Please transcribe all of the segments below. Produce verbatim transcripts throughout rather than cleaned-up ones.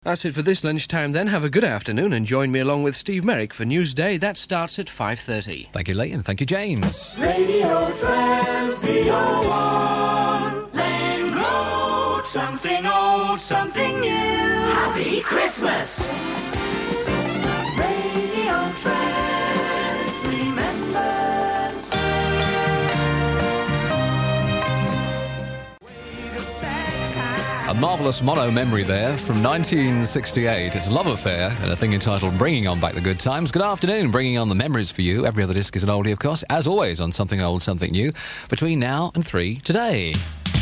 That's it for this lunchtime then. Have a good afternoon and join me along with Steve Merrick for Newsday. That starts at five thirty. Thank you, Leighton. Thank you, James. Radio Trent three oh one. Glen Road. Something old, something new. Happy Christmas. Radio Trent remembers. A marvellous mono memory there from nineteen sixty-eight. It's a love affair and a thing entitled Bringing On Back the Good Times. Good afternoon, bringing on the memories for you. Every other disc is an oldie, of course, as always on Something Old, Something New, between now and three today.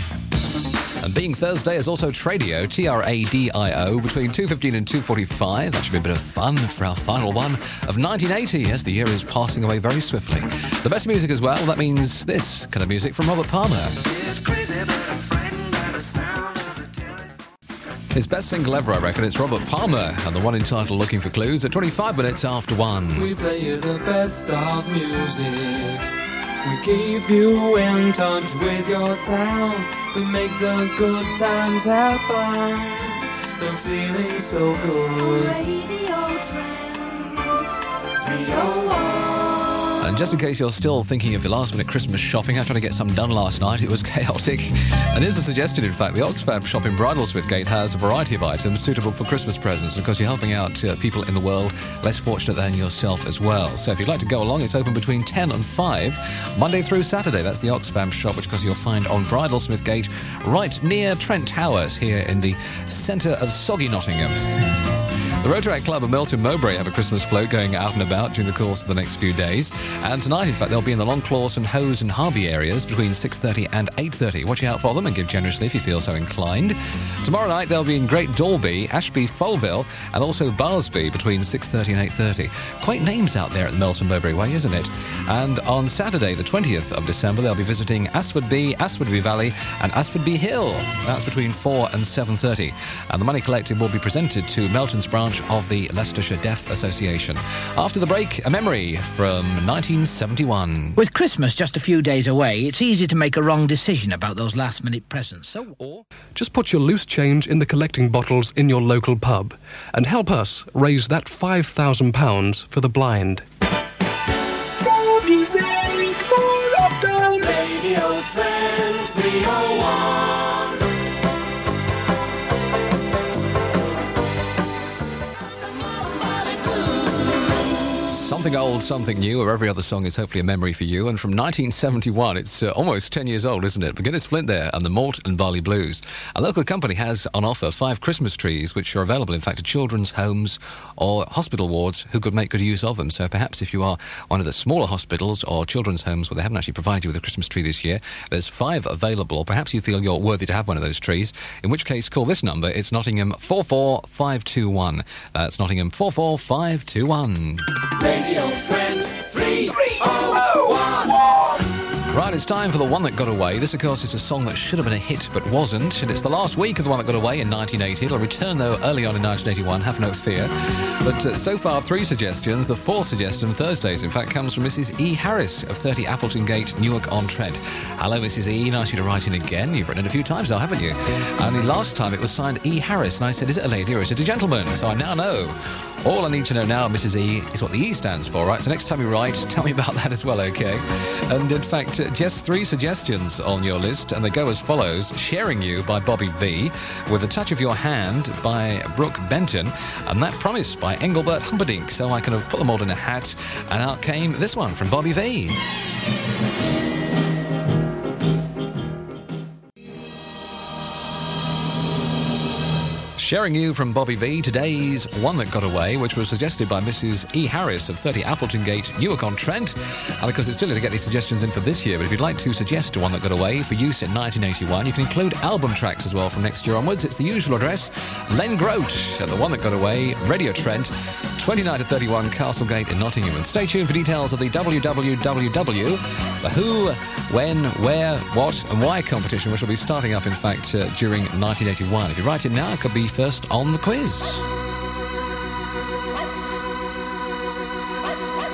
And being Thursday is also Tradio, T R A D I O, between two fifteen and two forty-five. That should be a bit of fun for our final one of nineteen eighty. Yes, the year is passing away very swiftly. The best music as well, that means this kind of music from Robert Palmer. It's crazy, but I'm frightened by the sound of the telephone. His best single ever, I reckon, it's Robert Palmer, and the one entitled Looking for Clues at twenty-five minutes after one. We play you the best of music. We keep you in touch with your town. We make the good times happen. The feeling so good. Radio Trent three oh one. And just in case you're still thinking of your last-minute Christmas shopping, I tried to get some done last night. It was chaotic. And here's a suggestion, in fact. The Oxfam shop in Bridlesmithgate has a variety of items suitable for Christmas presents. And of course, you're helping out uh, people in the world less fortunate than yourself as well. So if you'd like to go along, it's open between ten and five, Monday through Saturday. That's the Oxfam shop, which of course you'll find on Bridlesmithgate, right near Trent Towers, here in the centre of soggy Nottingham. The Rotaract Club of Melton Mowbray have a Christmas float going out and about during the course of the next few days. And tonight, in fact, they'll be in the Longclawson, Hose and Harvey areas between six thirty and eight thirty. Watch out for them and give generously if you feel so inclined. Tomorrow night, they'll be in Great Dalby, Ashby, Folville, and also Barsby between six thirty and eight thirty. Quite names out there at the Melton Mowbray Way, isn't it? And on Saturday, the twentieth of December, they'll be visiting Asfordby, Asfordby Valley, and Asfordby Hill. That's between four and seven thirty. And the money collected will be presented to Melton's branch of the Leicestershire Deaf Association. After the break, a memory from nineteen seventy-one. With Christmas just a few days away, it's easy to make a wrong decision about those last-minute presents. So, Or Just put your loose change in the collecting bottles in your local pub and help us raise that five thousand pounds for the blind. More music, more of them. Radio Trent three oh one. Something Old, Something New, or every other song is hopefully a memory for you. And from nineteen seventy-one, it's uh, almost ten years old, isn't it? Beginner's Flint there, and the Malt and Barley Blues. A local company has on offer five Christmas trees, which are available, in fact, to children's homes or hospital wards who could make good use of them. So perhaps if you are one of the smaller hospitals or children's homes where they haven't actually provided you with a Christmas tree this year, there's five available, or perhaps you feel you're worthy to have one of those trees, in which case call this number. It's Nottingham four four five two one. That's Nottingham four four five two one. Radio Trent three oh one. Right, it's time for the one that got away. This, of course, is a song that should have been a hit but wasn't, and it's the last week of the one that got away in nineteen eighty. It'll return, though, early on in nineteen eighty-one, have no fear. But uh, so far, three suggestions. The fourth suggestion, Thursdays, in fact, comes from Missus E. Harris of thirty Appleton Gate, Newark-on-Trent. Hello, Missus E. Nice of you to write in again. You've written it a few times now, haven't you? And the last time it was signed E. Harris, and I said, is it a lady or is it a gentleman? So I now know. All I need to know now, Missus E, is what the E stands for, right? So next time you write, tell me about that as well, OK? And in fact, uh, just three suggestions on your list, and they go as follows. Sharing You by Bobby V, With a Touch of Your Hand by Brooke Benton, and That Promise by Engelbert Humperdinck. So I kind of put them all in a hat, and out came this one from Bobby V. Sharing You from Bobby V, today's one that got away, which was suggested by Missus E. Harris of thirty Appleton Gate, Newark-on-Trent. And of course, it's still to get these suggestions in for this year, but if you'd like to suggest one that got away for use in nineteen eighty-one, you can include album tracks as well from next year onwards. It's the usual address, Len Grote at the one that got away, Radio Trent, twenty-nine to thirty-one Castlegate in Nottingham. And stay tuned for details of the W W W W, the Who, When, Where, What and Why competition, which will be starting up, in fact, uh, during nineteen eighty-one. If you write it now, it could be first on the quiz.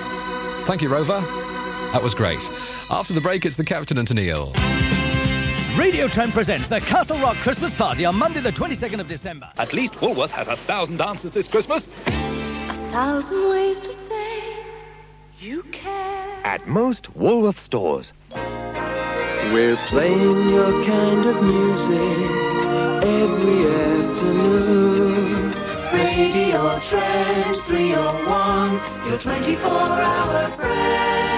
Thank you, Rover. That was great. After the break, it's the Captain and Tennille. Radio Trent presents the Castle Rock Christmas Party on Monday the twenty-second of December. At least Woolworth has a thousand answers this Christmas. A thousand ways to say you care. At most Woolworth stores. We're playing your kind of music every afternoon. Radio Trent three oh one, your twenty-four hour friend.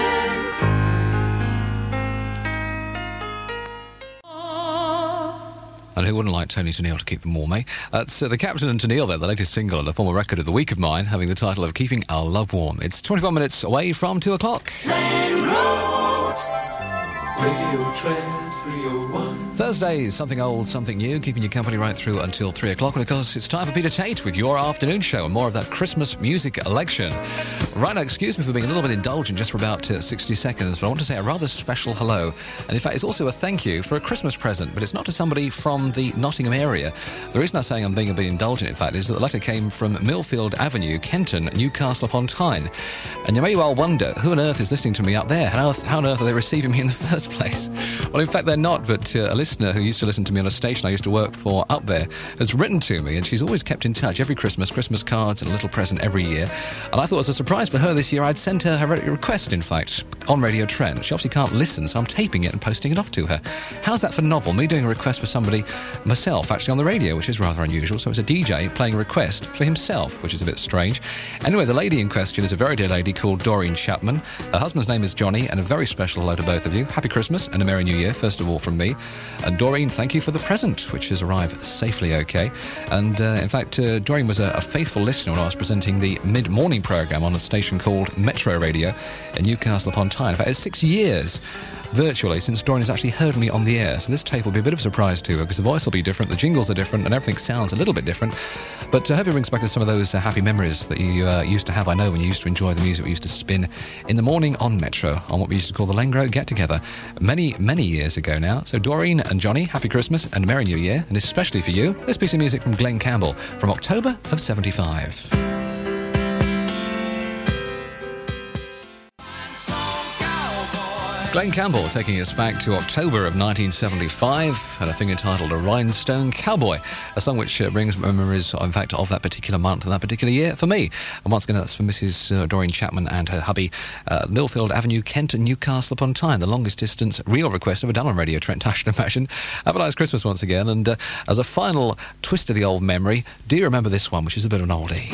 And who wouldn't like Tony Tennille to keep them warm, eh? That's uh, the Captain and Tennille there, the latest single and a former record of the week of mine, having the title of Keeping Our Love Warm. It's twenty-one minutes away from two o'clock. Glen Rose. Radio Trent three oh one. Thursday, something old, something new, keeping you company right through until three o'clock. And of course, it's time for Peter Tate with your afternoon show and more of that Christmas music election. Right now, excuse me for being a little bit indulgent just for about uh, sixty seconds, but I want to say a rather special hello. And in fact, it's also a thank you for a Christmas present, but it's not to somebody from the Nottingham area. The reason I'm saying I'm being a bit indulgent, in fact, is that the letter came from Millfield Avenue, Kenton, Newcastle upon Tyne. And you may well wonder, who on earth is listening to me up there? How, how on earth are they receiving me in the first place? Well, in fact, they're not, but uh, a listener who used to listen to me on a station I used to work for up there has written to me, and she's always kept in touch every Christmas, Christmas cards and a little present every year. And I thought as a surprise for her this year, I'd sent her her request, in fact, on Radio Trent. She obviously can't listen, so I'm taping it and posting it off to her. How's that for novel? Me doing a request for somebody myself, actually on the radio, which is rather unusual. So it's a D J playing a request for himself, which is a bit strange. Anyway, the lady in question is a very dear lady called Doreen Chapman. Her husband's name is Johnny, and a very special hello to both of you. Happy Christmas and a Merry New Year, first of all, from me. And Doreen, thank you for the present, which has arrived safely okay. And uh, in fact, uh, Doreen was a, a faithful listener when I was presenting the mid-morning programme on a station called Metro Radio in Newcastle upon Tyne. In fact, it's six years virtually since Doreen has actually heard me on the air, so this tape will be a bit of a surprise to her because the voice will be different, the jingles are different, and everything sounds a little bit different. But I hope it brings back some of those uh, happy memories that you uh, used to have, I know, when you used to enjoy the music we used to spin in the morning on Metro, on what we used to call the Lengro Get-Together, many, many years ago now. So Doreen and Johnny, happy Christmas and Merry New Year, and especially for you, this piece of music from Glen Campbell from October of seventy-five. Glen Campbell taking us back to October of nineteen seventy-five and a thing entitled A Rhinestone Cowboy, a song which uh, brings memories, in fact, of that particular month and that particular year for me. And once again, that's for Missus Uh, Doreen Chapman and her hubby, uh, Millfield Avenue, Kent and Newcastle upon Tyne, the longest distance real request ever done on Radio Trent, I should imagine. Have a nice Christmas once again, and uh, as a final twist of the old memory, do you remember this one, which is a bit of an oldie?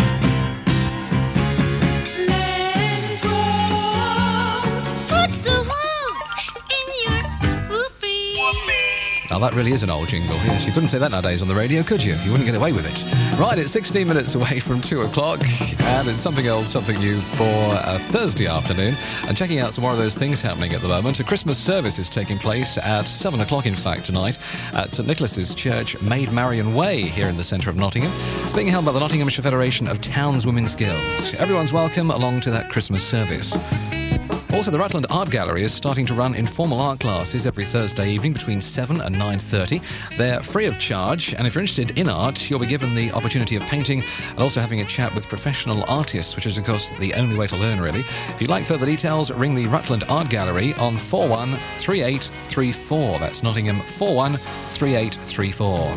Now, that really is an old jingle. Yes, you couldn't say that nowadays on the radio, could you? You wouldn't get away with it. Right, it's sixteen minutes away from two o'clock, and it's something else, something new for uh, Thursday afternoon. And checking out some more of those things happening at the moment. A Christmas service is taking place at seven o'clock, in fact, tonight at St Nicholas's Church, Maid Marian Way, here in the centre of Nottingham. It's being held by the Nottinghamshire Federation of Towns Women's Guilds. Everyone's welcome along to that Christmas service. Also, the Rutland Art Gallery is starting to run informal art classes every Thursday evening between seven and nine thirty. They're free of charge, and if you're interested in art, you'll be given the opportunity of painting and also having a chat with professional artists, which is, of course, the only way to learn, really. If you'd like further details, ring the Rutland Art Gallery on four one three eight three four. That's Nottingham, four one three eight three four.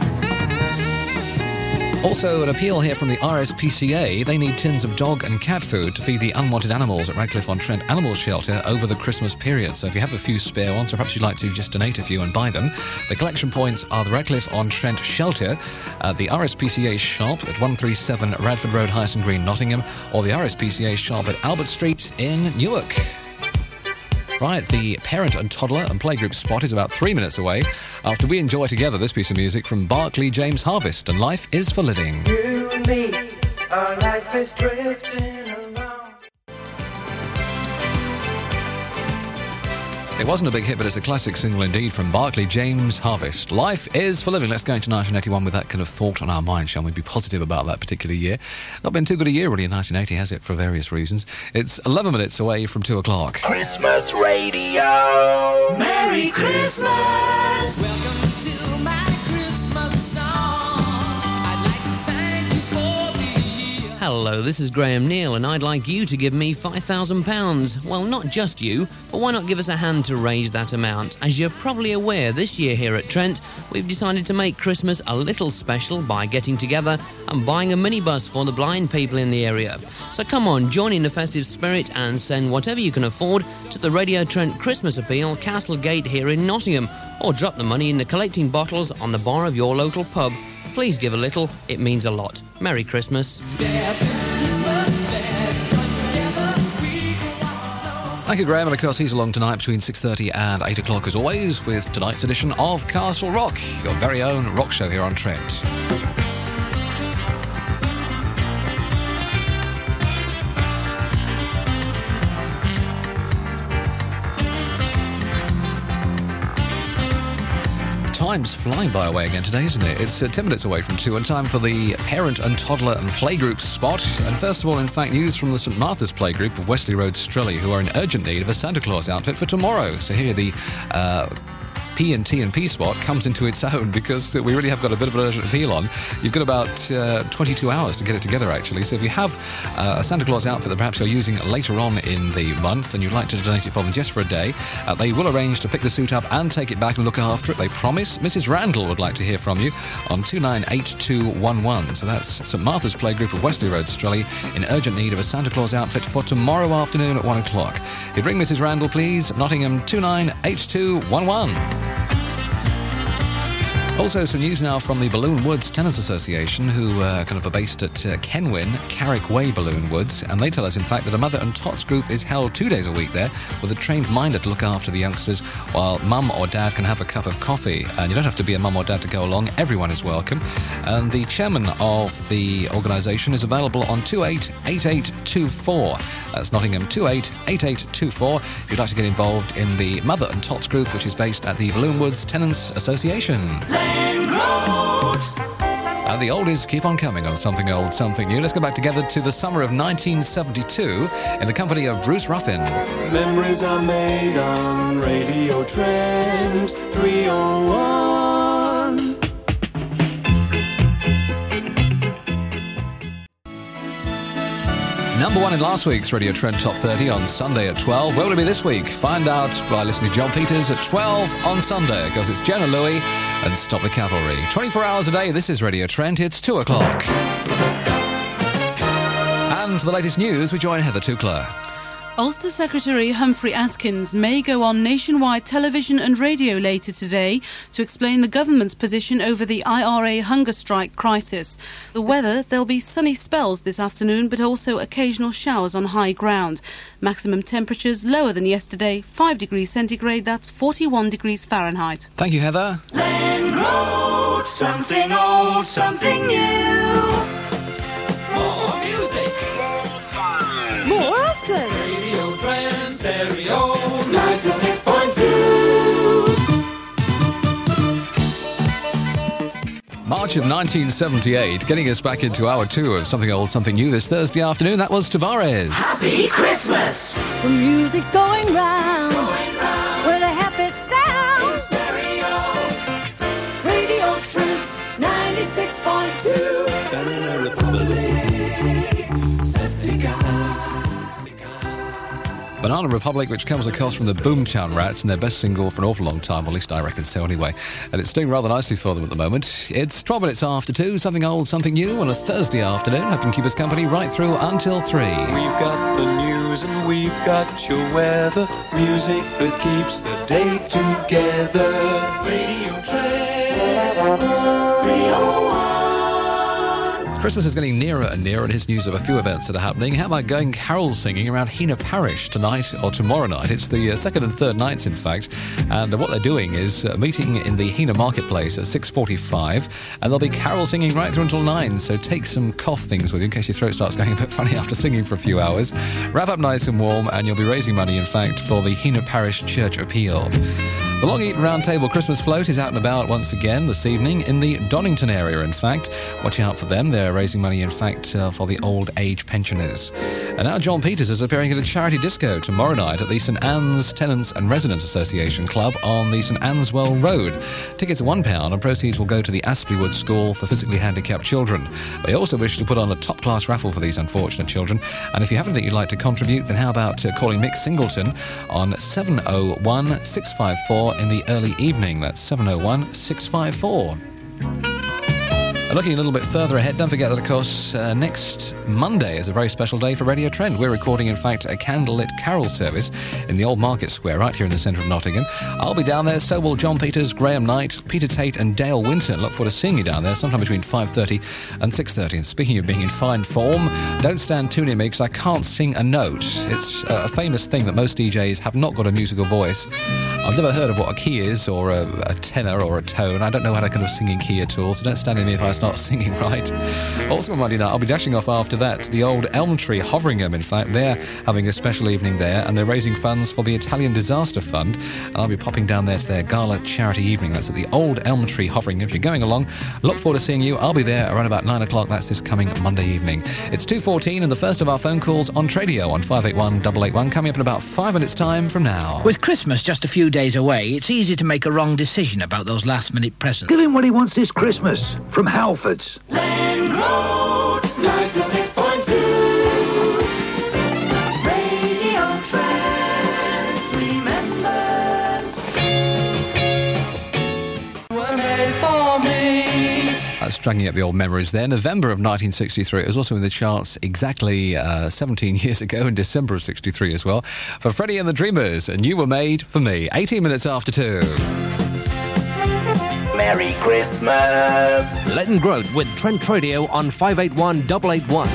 Also, an appeal here from the R S P C A. They need tins of dog and cat food to feed the unwanted animals at Radcliffe-on-Trent Animal Shelter over the Christmas period. So if you have a few spare ones, or perhaps you'd like to just donate a few and buy them, the collection points are the Radcliffe-on-Trent Shelter, uh, the R S P C A shop at one thirty-seven Radford Road, Hyson Green, Nottingham, or the R S P C A shop at Albert Street in Newark. Right, the parent and toddler and playgroup spot is about three minutes away after we enjoy together this piece of music from Barclay James Harvest and Life is for Living. You and me, our life is drifting along. It wasn't a big hit, but it's a classic single indeed from Barclay James Harvest. Life is for living. Let's go into nineteen eighty-one with that kind of thought on our mind, shall we? Be positive about that particular year. Not been too good a year really in nineteen eighty, has it, for various reasons. It's eleven minutes away from two o'clock. Christmas radio. Merry Christmas. Welcome to my Christmas song. I'd like to thank you for the year. Hello, this is Graham Neal, and I'd like you to give me five thousand pounds. Well, not just you, but why not give us a hand to raise that amount? As you're probably aware, this year here at Trent, we've decided to make Christmas a little special by getting together and buying a minibus for the blind people in the area. So come on, join in the festive spirit and send whatever you can afford to the Radio Trent Christmas Appeal, Castlegate here in Nottingham, or drop the money in the collecting bottles on the bar of your local pub. Please give a little, it means a lot. Merry Christmas. Thank you, Graham, and of course he's along tonight between six thirty and eight o'clock as always with tonight's edition of Castle Rock, your very own rock show here on Trent. Time's flying by away again today, isn't it? It's uh, ten minutes away from two, and time for the parent and toddler and playgroup spot. And first of all, in fact, news from the St Martha's Playgroup of Wesley Road, Strelly, who are in urgent need of a Santa Claus outfit for tomorrow. So here the uh, P and T and P spot comes into its own because we really have got a bit of an urgent appeal on. You've got about uh, twenty-two hours to get it together, actually. So if you have uh, a Santa Claus outfit that perhaps you're using later on in the month and you'd like to donate it for them just for a day, uh, they will arrange to pick the suit up and take it back and look after it. They promise. Missus Randall would like to hear from you on two nine eight two one one. So that's St Martha's Playgroup of Wesley Road, Strelly, in urgent need of a Santa Claus outfit for tomorrow afternoon at one o'clock. You'd ring Missus Randall, please. Nottingham two nine eight two one one. Also, some news now from the Balloon Woods Tenants Association, who uh, kind of are based at uh, Kenwyn, Carrick Way Balloon Woods, and they tell us, in fact, that a Mother and Tots group is held two days a week there with a trained minder to look after the youngsters while Mum or Dad can have a cup of coffee. And you don't have to be a Mum or Dad to go along. Everyone is welcome. And the chairman of the organisation is available on two eight eight eight two four. That's Nottingham two eight eight eight two four if you'd like to get involved in the Mother and Tots group, which is based at the Balloon Woods Tenants Association. And the oldies keep on coming on Something Old, Something New. Let's go back together to the summer of nineteen seventy-two in the company of Bruce Ruffin. Memories are made on Radio Trent three oh one. Number one in last week's Radio Trent Top thirty on Sunday at twelve. Where will it be this week? Find out by listening to John Peters at twelve on Sunday, because it's Jenna Louie and Stop the Cavalry. twenty-four hours a day, this is Radio Trent. It's two o'clock. And for the latest news, we join Heather Tukler. Ulster Secretary Humphrey Atkins may go on nationwide television and radio later today to explain the government's position over the I R A hunger strike crisis. The weather, there'll be sunny spells this afternoon, but also occasional showers on high ground. Maximum temperatures lower than yesterday, five degrees centigrade, that's forty-one degrees Fahrenheit. Thank you, Heather. Glen Road, something old, something new. More music. More often. Radio Trent Stereo ninety-six point two. March of nineteen seventy-eight, getting us back into hour two of Something Old, Something New this Thursday afternoon. That was Tavares. Happy Christmas. The music's going round, Going round. with a happy sound. In stereo. Radio Trent ninety-six point two. Banana Republic. Safety car. Banana Republic, which comes across from the Boomtown Rats and their best single for an awful long time, or at least I reckon so anyway. And it's doing rather nicely for them at the moment. It's twelve minutes after two, Something Old, Something New on a Thursday afternoon. Hoping to keep us company right through until three. We've got the news and we've got your weather. Music that keeps the day together. Radio Trent three oh one. Christmas is getting nearer and nearer, and here's news of a few events that are happening. How about going carol singing around Hena Parish tonight or tomorrow night? It's the uh, second and third nights, in fact. And uh, what they're doing is uh, meeting in the Hena Marketplace at six forty-five, and they'll be carol singing right through until nine. So take some cough things with you in case your throat starts going a bit funny after singing for a few hours. Wrap up nice and warm, and you'll be raising money, in fact, for the Hena Parish Church Appeal. The Long Eaton Round Table Christmas float is out and about once again this evening in the Donington area, in fact. Watch out for them. They're raising money, in fact, uh, for the old age pensioners. And now John Peters is appearing at a charity disco tomorrow night at the St Anne's Tenants and Residents Association Club on the St Anneswell Road. Tickets are one pound and proceeds will go to the Aspleywood School for physically handicapped children. They also wish to put on a top-class raffle for these unfortunate children. And if you have anything you'd like to contribute, then how about uh, calling Mick Singleton on seven oh one, six five four in the early evening. That's seven oh one, six five four. And looking a little bit further ahead, don't forget that, of course, uh, next Monday is a very special day for Radio Trent. We're recording, in fact, a candlelit carol service in the Old Market Square, right here in the centre of Nottingham. I'll be down there, so will John Peters, Graham Knight, Peter Tate and Dale Winton. Look forward to seeing you down there sometime between five thirty and six thirty. And speaking of being in fine form, don't stand too near me because I can't sing a note. It's a famous thing that most D Js have not got a musical voice. I've never heard of what a key is, or a, a tenor, or a tone. I don't know how to kind of sing in key at all, so don't stand near me if I start singing right. Also on Monday night, I'll be dashing off after that to the old Elm Tree, Hoveringham, in fact. They're having a special evening there, and they're raising funds for the Italian Disaster Fund, and I'll be popping down there to their gala charity evening. That's at the old Elm Tree, Hoveringham. If you're going along, look forward to seeing you. I'll be there around about nine o'clock. That's this coming Monday evening. It's two fourteen, and the first of our phone calls on Tradio on five eight one, eight eight one, coming up in about five minutes' time from now. With Christmas just a few days away, it's easy to make a wrong decision about those last-minute presents. Give him what he wants this Christmas from Halfords. Lane Road ninety-six point two. Radio Trent, remember. Were made for me. That's dragging up the old memories there. November of nineteen sixty-three. It was also in the charts exactly uh, seventeen years ago, in December of sixty-three as well, for Freddie and the Dreamers, and You Were Made for Me. eighteen minutes after two. Merry Christmas! Letting Growth with Trent Radio on five eight one, eight eight one.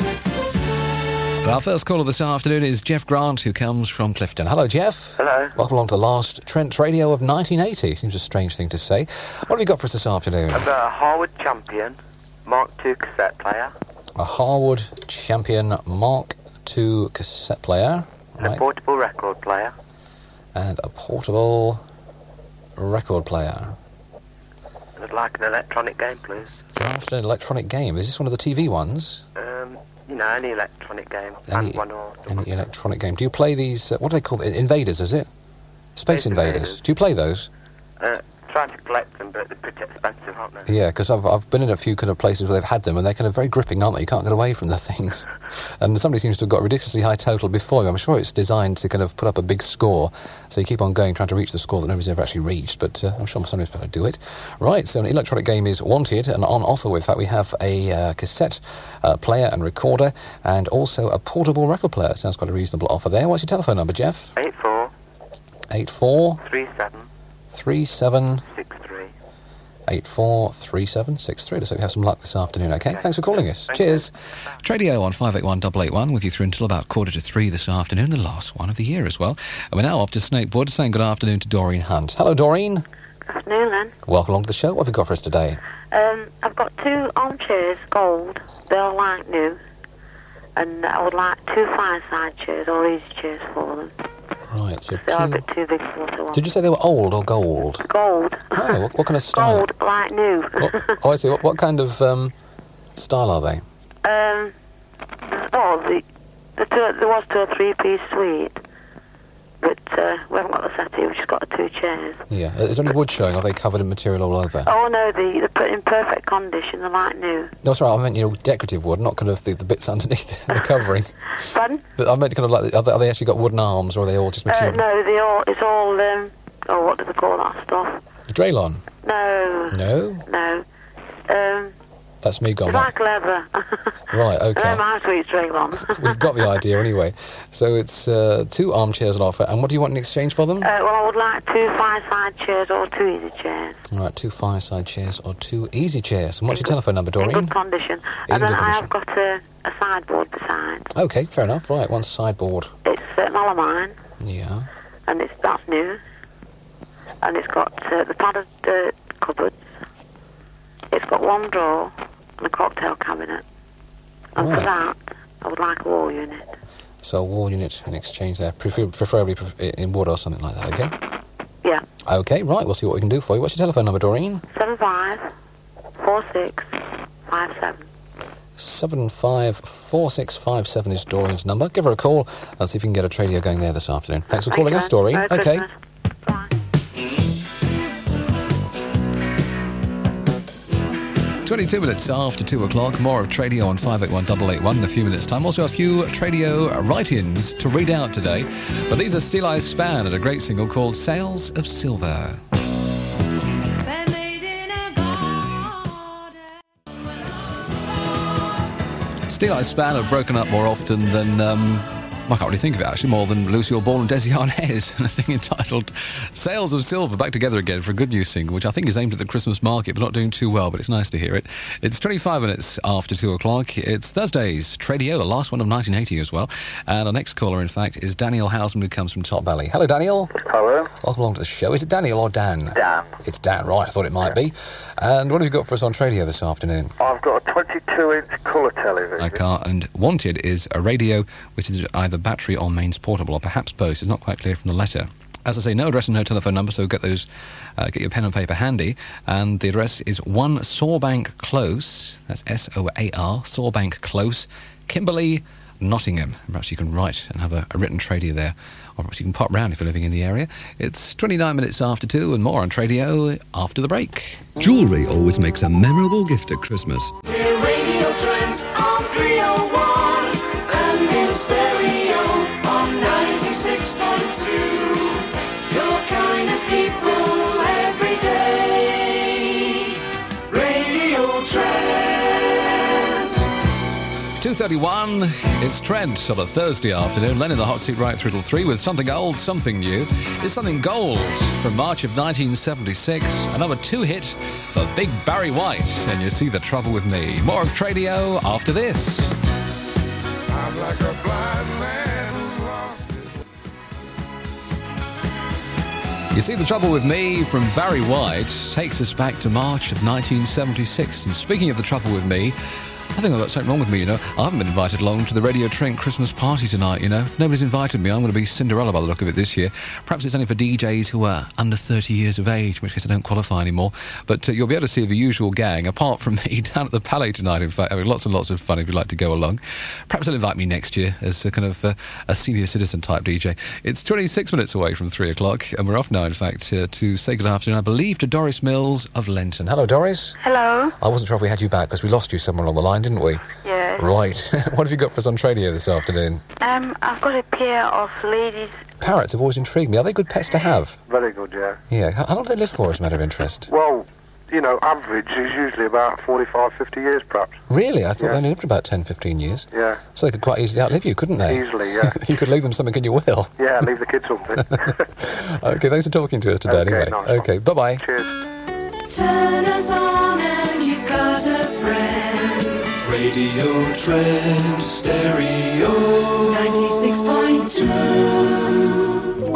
And our first caller this afternoon is Jeff Grant, who comes from Clifton. Hello, Jeff. Hello. Welcome along to the last Trent Radio of nineteen eighty. Seems a strange thing to say. What have you got for us this afternoon? I've got a Harwood Champion Mark two cassette player. A Harwood Champion Mark two cassette player. And right. a portable record player. And a portable record player. I'd like an electronic game, please. After an electronic game. Is this one of the T V ones? Um, you know, any electronic game. Any, and one or any electronic game. Do you play these, uh, what do they call it? Invaders, is it? Space, Space Invaders. Invaders. Do you play those? Uh, trying to collect them, but they're pretty expensive, aren't they? Yeah, because I've, I've been in a few kind of places where they've had them, and they're kind of very gripping, aren't they? You can't get away from the things. And somebody seems to have got a ridiculously high total before you. I'm sure it's designed to kind of put up a big score, so you keep on going, trying to reach the score that nobody's ever actually reached, but uh, I'm sure somebody's better to do it. Right, so an electronic game is wanted, and on offer with that we have a uh, cassette uh, player and recorder, and also a portable record player. Sounds quite a reasonable offer there. What's your telephone number, Jeff? Eight four. Eight four. Three seven. Three seven. Six three. eight four three seven six three. Looks like we have some luck this afternoon, OK? Thanks for calling us. Cheers. Tradio on five eight one, eight eight one with you through until about quarter to three this afternoon, the last one of the year as well. And we're now off to Snakewood, saying good afternoon to Doreen Hunt. Hello, Doreen. Good afternoon, then. Welcome along to the show. What have you got for us today? Um, I've got two armchairs, gold. They're like new. And I would like two fireside chairs or easy chairs for them. Right, so They are a two... bit too big for what I want. Did you say they were old or gold? Gold. Oh, what, what kind of style? Gold, like new. What, oh, I see. What, what kind of um, style are they? Um, well, the, the two, there was two or three piece suite, but uh, we haven't got the settee. We've just got the two chairs. Yeah. Is there any wood showing? Or are they covered in material all over? Oh no, the, they're put in perfect condition. They're like new. No, sorry, I meant, you know, decorative wood, not kind of the, the bits underneath the covering. Pardon? I meant kind of like, are they, are they actually got wooden arms, or are they all just Uh, material? no, they all. It's all. Um, oh, what do they call that stuff? Draylon? No. No? No. Um, That's me gone. it's like leather. Right, I OK. don't know how to eat straight on. We've got the idea anyway. So it's uh, two armchairs on offer, and what do you want in exchange for them? Uh, well, I would like two fireside chairs or two easy chairs. All right, two fireside chairs or two easy chairs. And what's your telephone number, In Doreen? good condition. In and then good I condition. have got a, a sideboard beside. OK, fair enough. Right, one sideboard. It's uh, melamine, Yeah. and it's that's new. And it's got uh, the padded uh, cupboards. It's got one drawer and a cocktail cabinet. And Right. for that, I would like a wall unit. So a wall unit in exchange there, prefer- preferably pre- in wood or something like that, OK? Yeah. OK, right, we'll see what we can do for you. What's your telephone number, Doreen? seven five four six five seven. seven five four six five seven is Doreen's number. Give her a call and see if you can get a Tradio going there this afternoon. Thanks for Thank calling you. us, Doreen. Merry OK. Christmas. twenty-two minutes after two o'clock. More of Tradio on five eight one eight eight one in a few minutes' time. Also a few Tradio write-ins to read out today. But these are Steel Eyes Span and a great single called Sails of Silver. Steel Eyes Span have broken up more often than... Um, I can't really think of it, actually, more than Lucille Ball and Desi Arnaz, and a thing entitled Sails of Silver, back together again for a good news single, which I think is aimed at the Christmas market, but not doing too well, but it's nice to hear it. It's twenty-five minutes after two o'clock. It's Thursday's Tradio, the last one of nineteen eighty as well. And our next caller, in fact, is Daniel Houseman, who comes from Top Valley. Hello, Daniel. Hello. Welcome along to the show. Is it Daniel or Dan? Dan. It's Dan, right, I thought it might be. And what have you got for us on Tradio this afternoon? I've got a twenty-two inch colour television. I can't. And wanted is a radio which is either battery or mains portable, or perhaps both. It's not quite clear from the letter. As I say, no address and no telephone number, so get those, uh, get your pen and paper handy. And the address is one Sawbank Close. That's S O A R, Sawbank Close, Kimberley, Nottingham. Perhaps you can write and have a, a written Tradio there. Or perhaps you can pop round if you're living in the area. It's twenty-nine minutes after two, and more on Tradio after the break. Jewellery always makes a memorable gift at Christmas. Hear Radio Trent on three oh one and in stereo on ninety-six point two. Your kind of people every day. Radio Trent. two thirty-one, it's Trent on a Thursday afternoon. Len in the hot seat right through till three with something old, something new. It's something gold from March of nineteen seventy-six. A number two hit for Big Barry White. And You See the Trouble with Me. More of Tradio after this. I'm like a blind man who lost his... You See the Trouble with Me from Barry White takes us back to March of nineteen seventy-six. And speaking of the trouble with me, I think I've got something wrong with me, you know. I haven't been invited along to the Radio Trent Christmas party tonight, you know. Nobody's invited me. I'm going to be Cinderella by the look of it this year. Perhaps it's only for D Js who are under thirty years of age, in which case I don't qualify anymore. But uh, you'll be able to see the usual gang, apart from me, down at the Palais tonight, in fact, having lots and lots of fun if you'd like to go along. Perhaps they'll invite me next year as a kind of uh, a senior citizen type D J. It's twenty-six minutes away from three o'clock, and we're off now, in fact, uh, to say good afternoon, I believe, to Doris Mills of Lenton. Hello, Doris. Hello. I wasn't sure if we had you back, because we lost you somewhere on the line, didn't we? Yes. Right. What have you got for us on Tradio this afternoon? Um, I've got a pair of ladies. Parrots have always intrigued me. Are they good pets to have? Very good, yeah. Yeah. How, how long do they live for, as a matter of interest? Well, you know, average is usually about forty-five, fifty years, perhaps. Really? I thought Yeah. they only lived about ten, fifteen years. Yeah. So they could quite easily outlive you, couldn't they? Easily, yeah. You could leave them something in your will. Yeah, leave the kids something. OK, thanks for talking to us today, Okay, anyway. nice OK, bye-bye. Cheers. Turn us on and you've got a friend. Radio Trent Stereo ninety-six point two.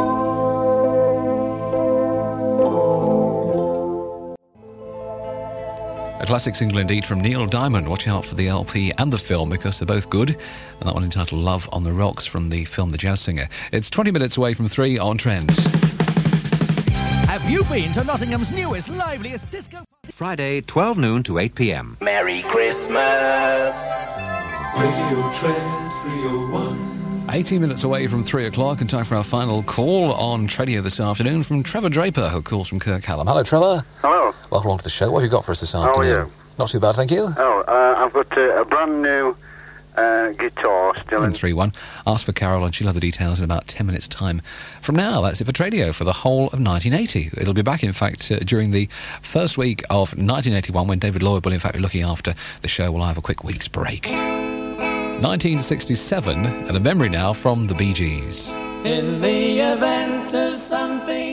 A classic single indeed from Neil Diamond. Watch out for the L P and the film, because they're both good. And that one entitled Love on the Rocks from the film The Jazz Singer. It's twenty minutes away from three on Trent. Have you been to Nottingham's newest, liveliest disco party? Friday, twelve noon to eight p.m. Merry Christmas. Radio Trent three oh one. eighteen minutes away from three o'clock, and time for our final call on Tradio this afternoon from Trevor Draper, who calls from Kirkhallam. Hello, Trevor. Hello. Welcome along to the show. What have you got for us this How are afternoon? you? Not too bad, thank you. Oh, uh, I've got uh, a brand new uh, guitar still in. three one. Ask for Carol, and she'll have the details in about ten minutes' time. From now, that's it for Tradio for the whole of nineteen eighty. It'll be back, in fact, uh, during the first week of nineteen eighty-one, when David Lloyd will, in fact, be looking after the show. We'll have a quick week's break. nineteen sixty-seven, and a memory now from the Bee Gees. In the event of something